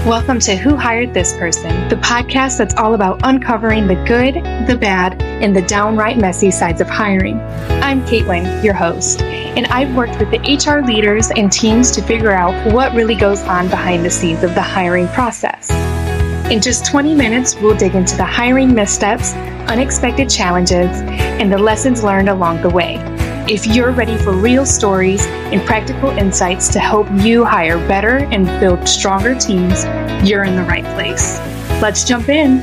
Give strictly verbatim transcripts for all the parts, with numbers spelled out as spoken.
Welcome to Who Hired This Person, the podcast that's all about uncovering the good, the bad, and the downright messy sides of hiring. I'm Caitlin, your host, and I've worked with the H R leaders and teams to figure out what really goes on behind the scenes of the hiring process. In just twenty minutes, we'll dig into the hiring missteps, unexpected challenges, and the lessons learned along the way. If you're ready for real stories and practical insights to help you hire better and build stronger teams, you're in the right place. Let's jump in.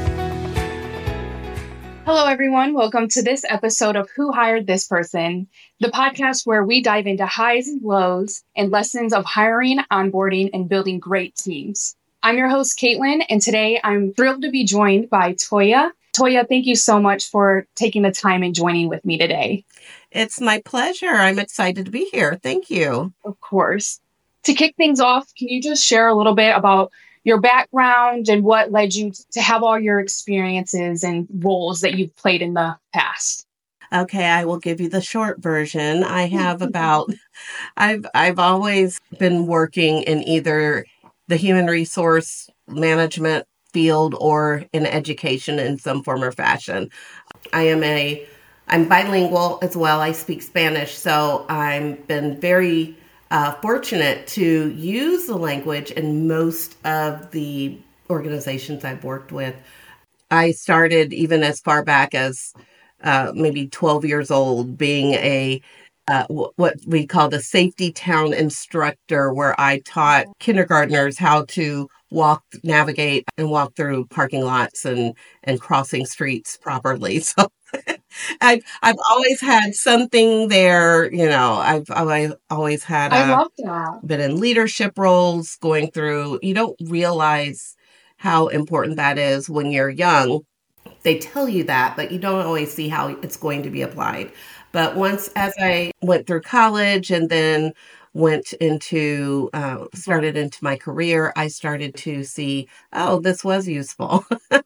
Hello, everyone. Welcome to this episode of Who Hired This Person, the podcast where we dive into highs and lows and lessons of hiring, onboarding, and building great teams. I'm your host, Caitlin, and today I'm thrilled to be joined by Toya. Toya, thank you so much for taking the time and joining with me today. It's my pleasure. I'm excited to be here. Thank you. Of course. To kick things off, can you just share a little bit about your background and what led you to have all your experiences and roles that you've played in the past? Okay, I will give you the short version. I have about, I've I've always been working in either the human resource management field or in education in some form or fashion. I am a I'm bilingual as well. I speak Spanish, so I've been very uh, fortunate to use the language in most of the organizations I've worked with. I started even as far back as uh, maybe twelve years old, being a uh, w- what we call the safety town instructor, where I taught kindergartners how to walk, navigate, and walk through parking lots and, and crossing streets properly. So I've I've always had something there, you know. I've I've always had. I love that. Been in leadership roles, going through. You don't realize how important that is when you're young. They tell you that, but you don't always see how it's going to be applied. But once, as I went through college and then went into, uh, started into my career, I started to see, oh, this was useful.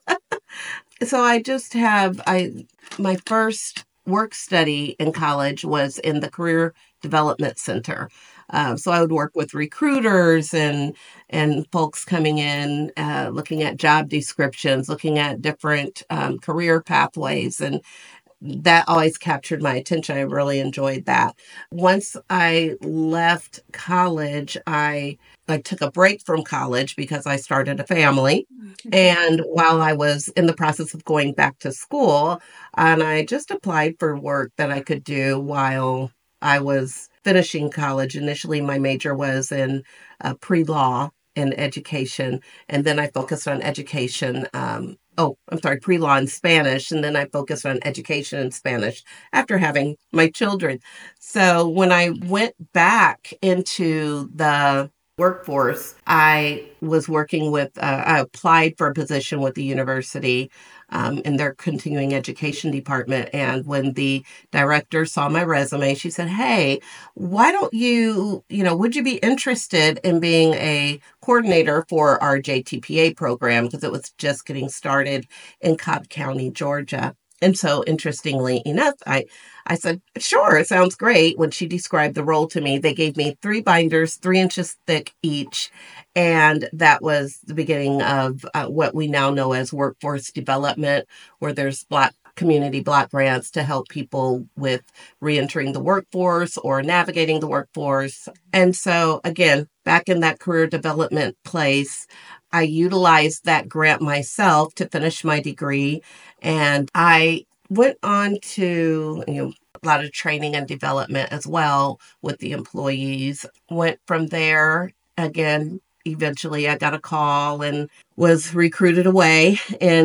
So I just have, I, my first work study in college was in the Career Development Center. Um, so I would work with recruiters and and folks coming in, uh, looking at job descriptions, looking at different um, career pathways, and that always captured my attention. I really enjoyed that. Once I left college, I I took a break from college because I started a family. And while I was in the process of going back to school, and I just applied for work that I could do while I was finishing college. Initially, my major was in uh, pre-law and education, and then I focused on education. Um, oh, I'm sorry, pre-law and Spanish, and then I focused on education and Spanish after having my children. So when I went back into the workforce, I was working with, uh, I applied for a position with the university um, in their continuing education department. And when the director saw my resume, she said, hey, why don't you, you know, would you be interested in being a coordinator for our J T P A program? Because it was just getting started in Cobb County, Georgia. And so interestingly enough, I, I said, sure, it sounds great. When she described the role to me, they gave me three binders, three inches thick each. And that was the beginning of uh, what we now know as workforce development, where there's block community block grants to help people with reentering the workforce or navigating the workforce. And so again, back in that career development place, I utilized that grant myself to finish my degree. And I went on to, you know, a lot of training and development as well with the employees. Went from there. Again, eventually I got a call and was recruited away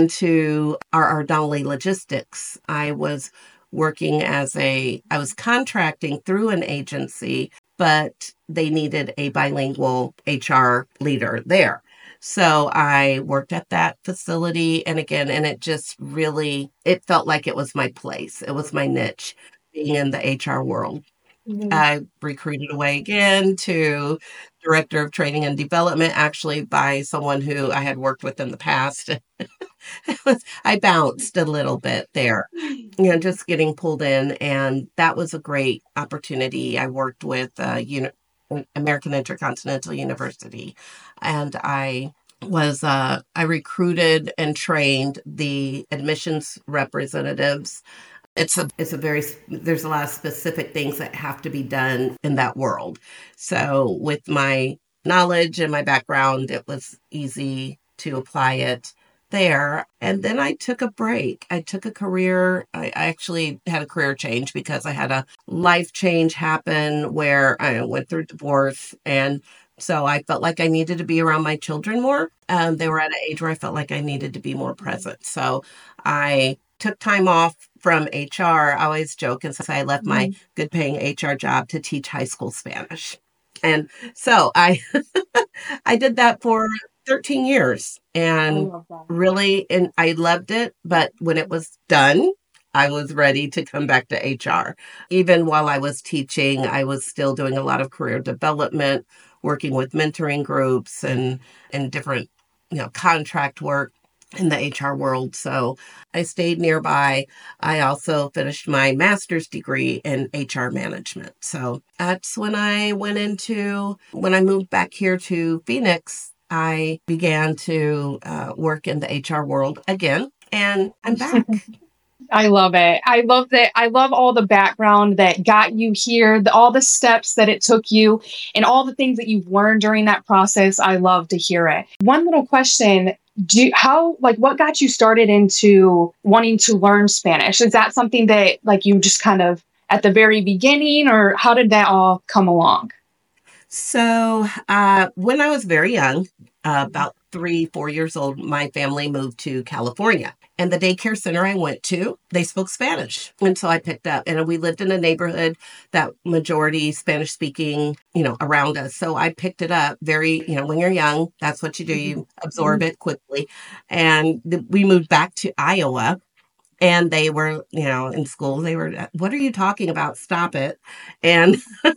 into R R Donnelley Logistics. I was working as a, I was contracting through an agency, but they needed a bilingual H R leader there. So I worked at that facility. And again, and it just really, it felt like it was my place. It was my niche, being in the H R world. Mm-hmm. I recruited away again to director of training and development, actually by someone who I had worked with in the past. I bounced a little bit there, you know, just getting pulled in. And that was a great opportunity. I worked with uh, uni- American Intercontinental University, and I was uh, I recruited and trained the admissions representatives. It's a it's a very there's a lot of specific things that have to be done in that world. So with my knowledge and my background, it was easy to apply it there. And then I took a break. I took a career. I, I actually had a career change because I had a life change happen where I went through divorce. And so I felt like I needed to be around my children more. Um, they were at an age where I felt like I needed to be more present. So I took time off from H R. I always joke and say I left my good paying H R job to teach high school Spanish. And so I I did that for thirteen years and really, and I loved it. But when it was done, I was ready to come back to H R. Even while I was teaching, I was still doing a lot of career development, working with mentoring groups and, and different, you know, contract work in the H R world. So I stayed nearby. I also finished my master's degree in H R management. So that's when I went into, when I moved back here to Phoenix, I began to uh, work in the H R world again, and I'm back. I love it. I love that. I love all the background that got you here, the, all the steps that it took you, and all the things that you've learned during that process. I love to hear it. One little question. Do you, how, like, what got you started into wanting to learn Spanish? Is that something that, like, you just kind of at the very beginning, or how did that all come along? So uh, when I was very young, uh, about three, four years old, my family moved to California. And the daycare center I went to, they spoke Spanish. And so I picked up, and we lived in a neighborhood that majority Spanish speaking, you know, around us. So I picked it up very, you know, when you're young, that's what you do. You absorb it quickly. And th- we moved back to Iowa. And they were, you know, in school, they were, what are you talking about? Stop it. And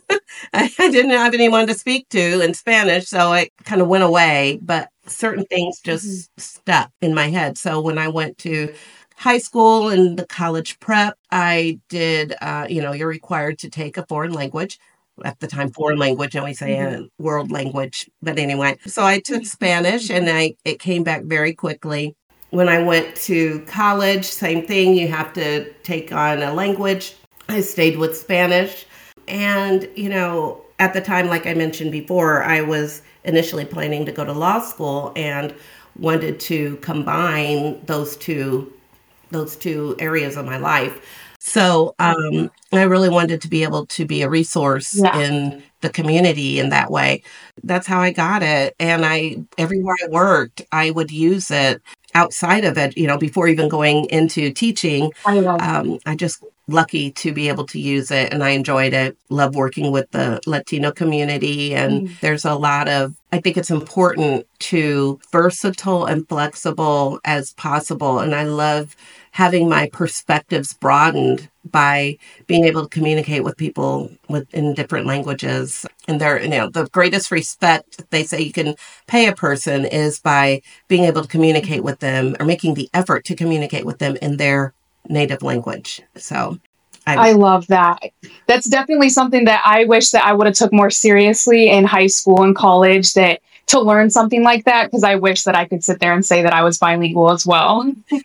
I didn't have anyone to speak to in Spanish, so it kind of went away. But certain things just mm-hmm. stuck in my head. So when I went to high school and the college prep, I did, uh, you know, you're required to take a foreign language. At the time, foreign language, and we say mm-hmm. a world language. But anyway, so I took Spanish, and I it came back very quickly. When I went to college, same thing. You have to take on a language. I stayed with Spanish. And, you know, at the time, like I mentioned before, I was initially planning to go to law school and wanted to combine those two, those two areas of my life. So um, I really wanted to be able to be a resource yeah. in the community in that way. That's how I got it. And I, everywhere I worked, I would use it outside of it, you know, before even going into teaching. I, um, I just lucky to be able to use it, and I enjoyed it. Love working with the Latino community. And mm. there's a lot of, I think it's important to versatile and flexible as possible. And I love having my perspectives broadened by being able to communicate with people with in different languages. And they're, you know, the greatest respect they say you can pay a person is by being able to communicate with them, or making the effort to communicate with them in their native language. So I'm, I love that. That's definitely something that I wish that I would have took more seriously in high school and college, that to learn something like that, because I wish that I could sit there and say that I was bilingual as well.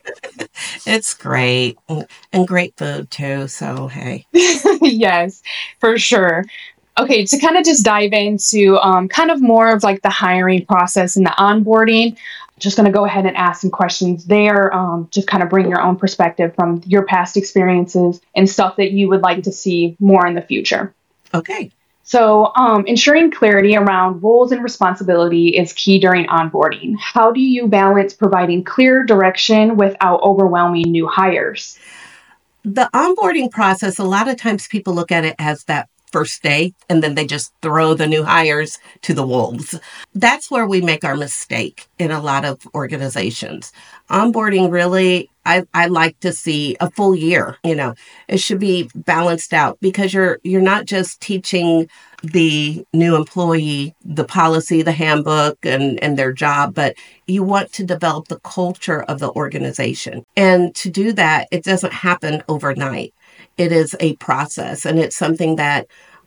It's great, and great food too. So, hey. Yes, for sure. Okay, to kind of just dive into um, kind of more of like the hiring process and the onboarding, just going to go ahead and ask some questions there. Um, just kind of bring your own perspective from your past experiences and stuff that you would like to see more in the future. Okay. So um, ensuring clarity around roles and responsibility is key during onboarding. How do you balance providing clear direction without overwhelming new hires? The onboarding process, a lot of times people look at it as that first day, and then they just throw the new hires to the wolves. That's where we make our mistake in a lot of organizations. Onboarding really, I, I like to see a full year. You know, it should be balanced out, because you're you're not just teaching the new employee the policy, the handbook, and, and their job, but you want to develop the culture of the organization. And to do that, it doesn't happen overnight. It is a process, and it's something that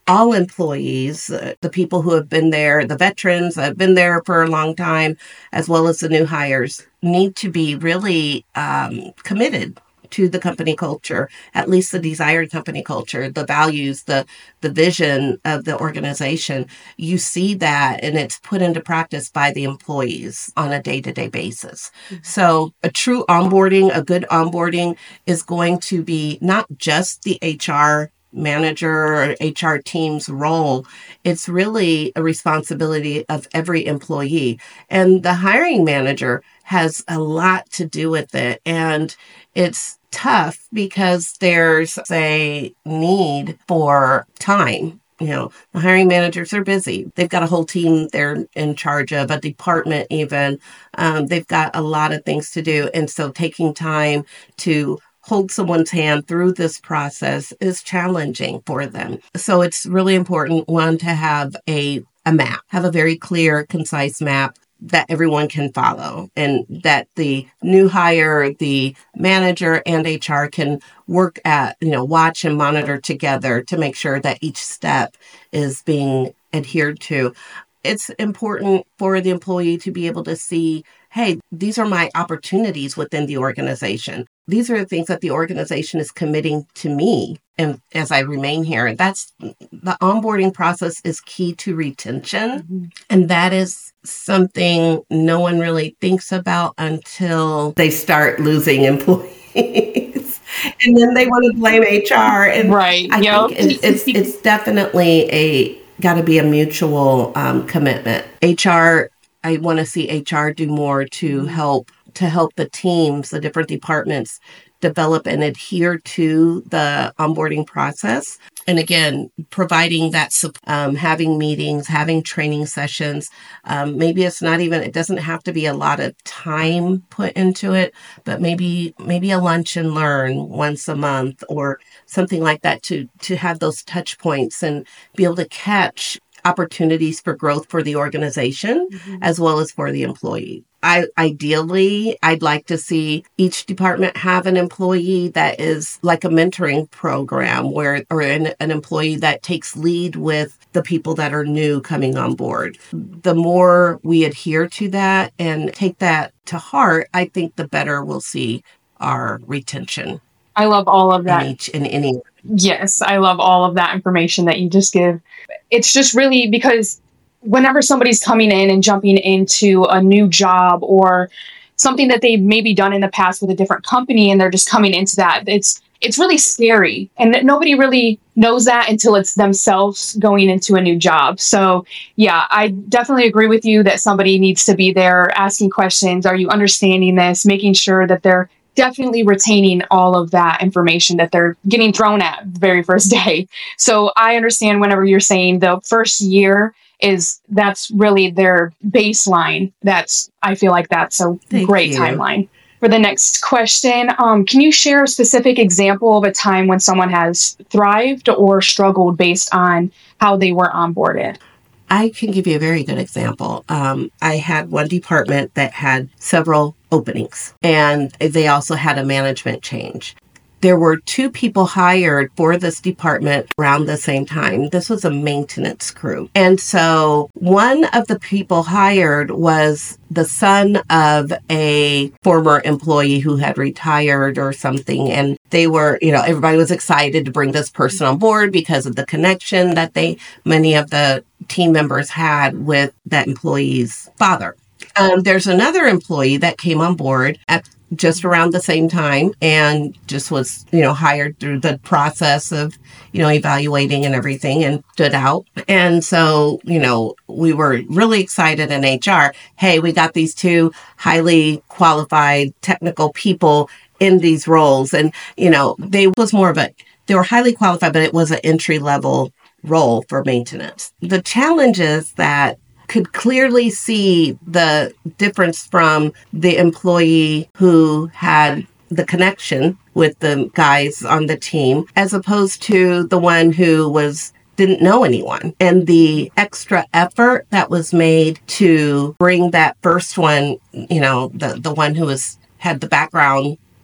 all employees, uh, the people who have been there, the veterans that have been there for a long time, as well as the new hires, need to be really um, committed to the company culture, at least the desired company culture, the values, the the vision of the organization. You see that, and it's put into practice by the employees on a day-to-day basis. Mm-hmm. So a true onboarding, a good onboarding is going to be not just the H R manager or H R team's role. It's really a responsibility of every employee. And the hiring manager has a lot to do with it. And it's tough because there's a need for time. You know, the hiring managers are busy. They've got a whole team they're in charge of, a department even. Um, they've got a lot of things to do. And so taking time to hold someone's hand through this process is challenging for them. So it's really important, one, to have a, a map, have a very clear, concise map that everyone can follow, and that the new hire, the manager, and H R can work at, you know, watch and monitor together to make sure that each step is being adhered to. It's important for the employee to be able to see, hey, these are my opportunities within the organization. These are the things that the organization is committing to me. And as I remain here, that's the onboarding process is key to retention. Mm-hmm. And that is something no one really thinks about until they start losing employees. And then they want to blame H R. And right. I yep. think it, it's, it's definitely a got to be a mutual um, commitment. H R, I want to see H R do more to help to help the teams, the different departments, develop and adhere to the onboarding process. And again, providing that, um, having meetings, having training sessions. Um, maybe it's not even, it doesn't have to be a lot of time put into it, but maybe maybe a lunch and learn once a month or something like that to to have those touch points and be able to catch opportunities for growth for the organization, mm-hmm. as well as for the employee. I ideally, I'd like to see each department have an employee that is like a mentoring program where, or an, an employee that takes lead with the people that are new coming on board. The more we adhere to that and take that to heart, I think the better we'll see our retention. I love all of that. In each, in any. Yes, I love all of that information that you just give. It's just really because whenever somebody's coming in and jumping into a new job or something that they've maybe done in the past with a different company and they're just coming into that, it's it's really scary. And nobody really knows that until it's themselves going into a new job. So yeah, I definitely agree with you that somebody needs to be there asking questions. Are you understanding this? Making sure that they're definitely retaining all of that information that they're getting thrown at the very first day. So I understand whenever you're saying the first year is that's really their baseline. That's, I feel like that's a Thank great you. timeline. For the next question, um, can you share a specific example of a time when someone has thrived or struggled based on how they were onboarded? I can give you a very good example. Um, I had one department that had several openings, and they also had a management change. There were two people hired for this department around the same time. This was a maintenance crew. And so one of the people hired was the son of a former employee who had retired or something. And they were, you know, everybody was excited to bring this person on board because of the connection that they, many of the team members had with that employee's father. Um, there's another employee that came on board at just around the same time and just was, you know, hired through the process of, you know, evaluating and everything and stood out. And so, you know, we were really excited in H R. Hey, we got these two highly qualified technical people in these roles. And, you know, they was more of a, they were highly qualified, but it was an entry level role for maintenance. The challenge is that could clearly see the difference from the employee who had the connection with the guys on the team as opposed to the one who was didn't know anyone, and the extra effort that was made to bring that first one, you know, the, the one who was had the background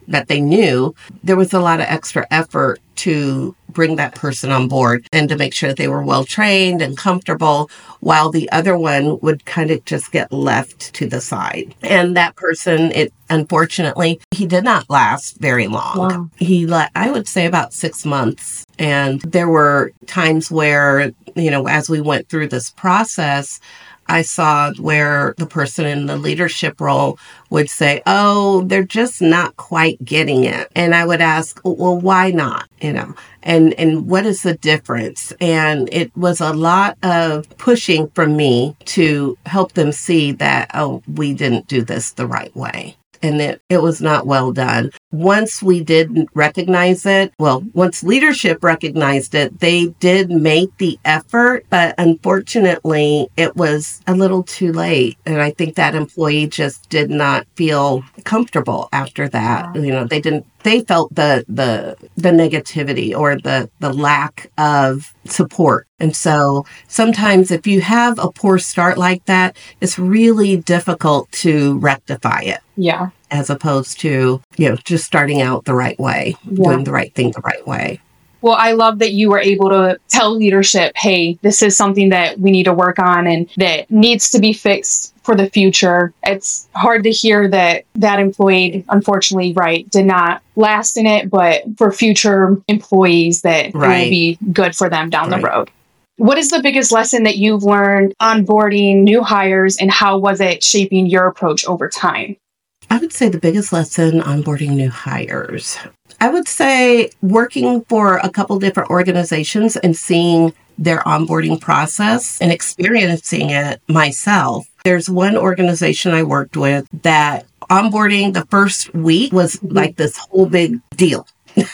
that they knew, there was a lot of extra effort to bring that person on board and to make sure that they were well trained and comfortable, while the other one would kind of just get left to the side. And that person, it unfortunately, he did not last very long. Wow. He, le- I would say about six months. And there were times where, you know, as we went through this process, I saw where the person in the leadership role would say, oh, they're just not quite getting it. And I would ask, well, why not? You know, and, and what is the difference? And it was a lot of pushing from me to help them see that, oh, we didn't do this the right way. And it, it was not well done. Once we did recognize it, well, once leadership recognized it, they did make the effort, but unfortunately, it was a little too late. And I think that employee just did not feel comfortable after that. Wow. You know, they didn't, they felt the, the, the negativity or the, the lack of support. And so sometimes if you have a poor start like that, it's really difficult to rectify it. Yeah. As opposed to, you know, just starting out the right way, Yeah. doing the right thing the right way. Well, I love that you were able to tell leadership, hey, this is something that we need to work on and that needs to be fixed for the future. It's hard to hear that that employee, unfortunately, right, did not last in it, but for future employees that Right. will be good for them down Right. the road. What is the biggest lesson that you've learned onboarding new hires, and how was it shaping your approach over time? I would say the biggest lesson onboarding new hires. I would say working for a couple different organizations and seeing their onboarding process and experiencing it myself. There's one organization I worked with that onboarding the first week was like this whole big deal.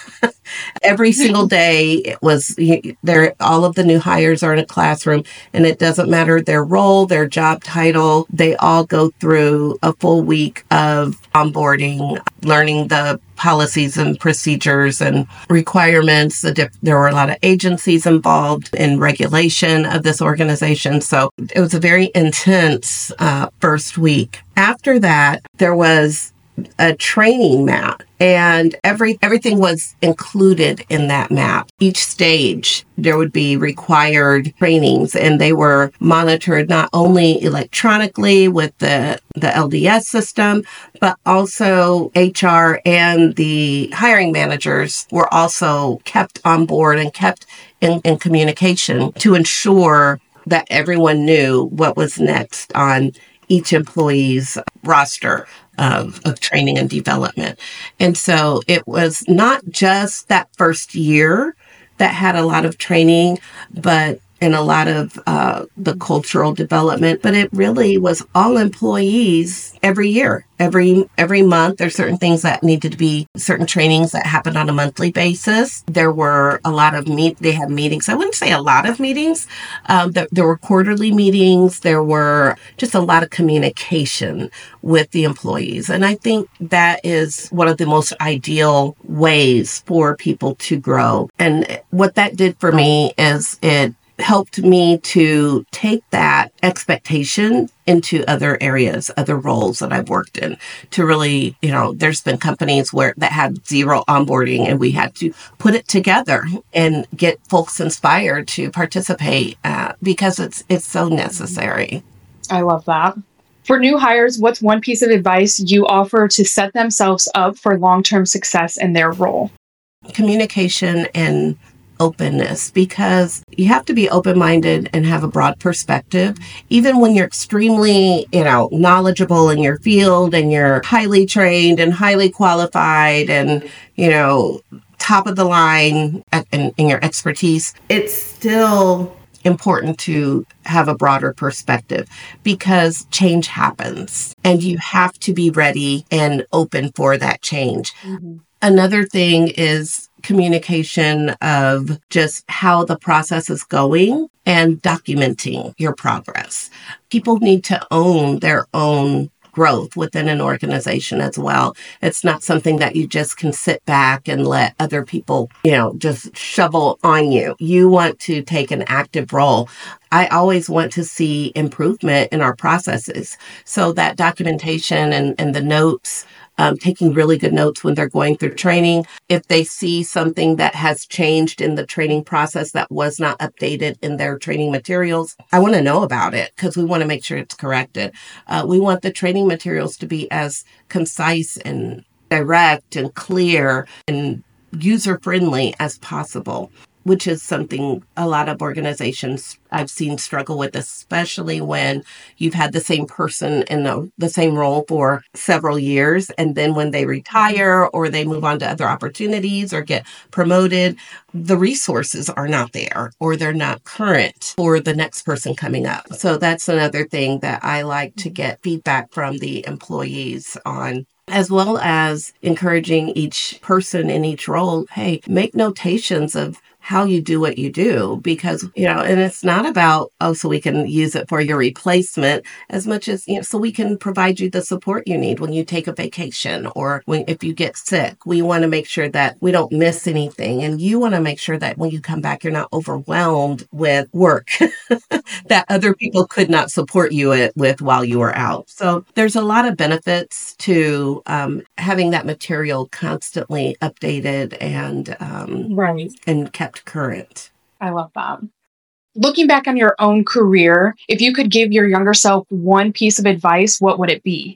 Every single day it was there. All of the new hires are in a classroom, and it doesn't matter their role, their job title. They all go through a full week of onboarding, learning the policies and procedures and requirements. The diff- there were a lot of agencies involved in regulation of this organization. So it was a very intense uh, first week. After that, there was a training map, and every everything was included in that map. Each stage, there would be required trainings, and they were monitored not only electronically with the, the L D S system, but also H R and the hiring managers were also kept on board and kept in, in communication to ensure that everyone knew what was next on each employee's roster of, of training and development. And so it was not just that first year that had a lot of training, but and a lot of uh, the cultural development, but it really was all employees every year, every every month. There's certain things that needed to be, certain trainings that happened on a monthly basis. There were a lot of meet. They had meetings. I wouldn't say a lot of meetings. Um, there, there were quarterly meetings. There were just a lot of communication with the employees, and I think that is one of the most ideal ways for people to grow. And what that did for me is it helped me to take that expectation into other areas, other roles that I've worked in, to really, you know, there's been companies where that had zero onboarding, and we had to put it together and get folks inspired to participate uh, because it's it's so necessary. I love that. For new hires, what's one piece of advice you offer to set themselves up for long-term success in their role? Communication and openness, because you have to be open-minded and have a broad perspective. Even when you're extremely, you know, knowledgeable in your field and you're highly trained and highly qualified and, you know, top of the line in, in your expertise, it's still important to have a broader perspective because change happens and you have to be ready and open for that change. Mm-hmm. Another thing is communication of just how the process is going and documenting your progress. People need to own their own growth within an organization as well. It's not something that you just can sit back and let other people, you know, just shovel on you. You want to take an active role. I always want to see improvement in our processes. So that documentation and, and the notes um, taking really good notes when they're going through training. If they see something that has changed in the training process that was not updated in their training materials, I want to know about it because we want to make sure it's corrected. Uh, we want the training materials to be as concise and direct and clear and user-friendly as possible, which is something a lot of organizations I've seen struggle with, especially when you've had the same person in the, the same role for several years. And then when they retire or they move on to other opportunities or get promoted, the resources are not there or they're not current for the next person coming up. So that's another thing that I like to get feedback from the employees on, as well as encouraging each person in each role, hey, make notations of how you do what you do, because, you know, and it's not about, oh, so we can use it for your replacement as much as, you know, so we can provide you the support you need when you take a vacation or when, if you get sick. We want to make sure that we don't miss anything. And you want to make sure that when you come back, you're not overwhelmed with work that other people could not support you with while you were out. So there's a lot of benefits to um, having that material constantly updated and um, right. and kept current. I love that. Looking back on your own career, if you could give your younger self one piece of advice, what would it be?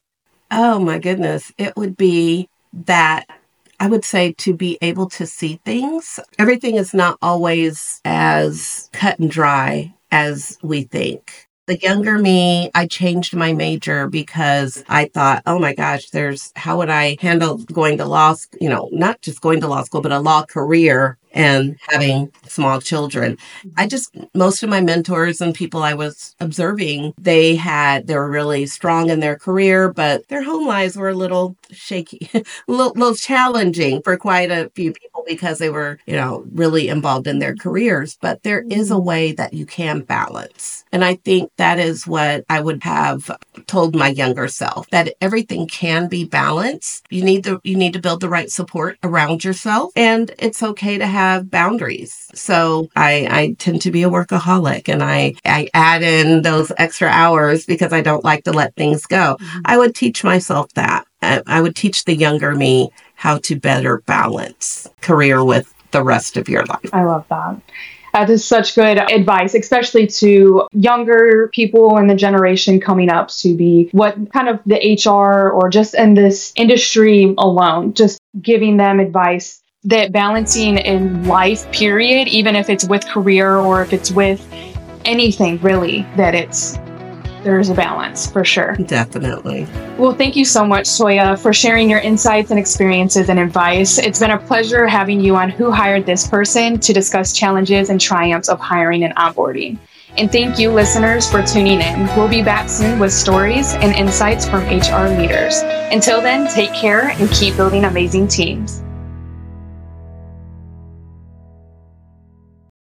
Oh my goodness. It would be that I would say to be able to see things. Everything is not always as cut and dry as we think. The younger me, I changed my major because I thought, oh my gosh, there's, how would I handle going to law school, you know, not just going to law school, but a law career and having small children. I just, most of my mentors and people I was observing, they had, they were really strong in their career, but their home lives were a little shaky, a little, little challenging for quite a few people because they were, you know, really involved in their careers. But there is a way that you can balance. And I think that is what I would have told my younger self, that everything can be balanced. You need to, you need to build the right support around yourself, and it's okay to have have boundaries. So I, I tend to be a workaholic, and I, I add in those extra hours because I don't like to let things go. Mm-hmm. I would teach myself that. I, I would teach the younger me how to better balance career with the rest of your life. I love that. That is such good advice, especially to younger people in the generation coming up, to be what kind of the H R or just in this industry alone, just giving them advice that balancing in life, period, even if it's with career or if it's with anything really, that it's, there's a balance for sure. Definitely. Well, thank you so much, Toya, for sharing your insights and experiences and advice. It's been a pleasure having you on Who Hired This Person to discuss challenges and triumphs of hiring and onboarding. And thank you, listeners, for tuning in. We'll be back soon with stories and insights from H R leaders. Until then, take care and keep building amazing teams.